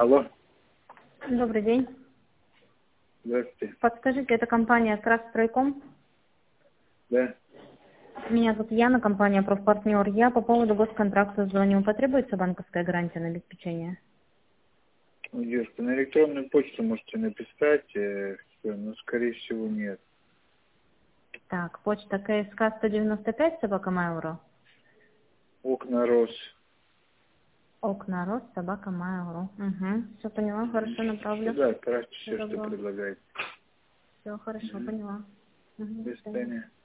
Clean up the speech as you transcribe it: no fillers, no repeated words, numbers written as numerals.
Алло. Добрый день. Здравствуйте. Подскажите, это компания «Крастройком»? Да. Меня зовут Яна, компания «Профпартнер». Я по поводу госконтракта звоню. Потребуется банковская гарантия на обеспечение? Ну, девушка, на электронную почту можете написать, но скорее всего нет. Так, почта КСК 195 собака Mail.ru. Окна РОС. Окна Рос собака Mail.ru. Угу. Все поняла, хорошо, направлю. Да, отправьте все, что Добро. предлагаете. Все хорошо, поняла. Угу. До свидания.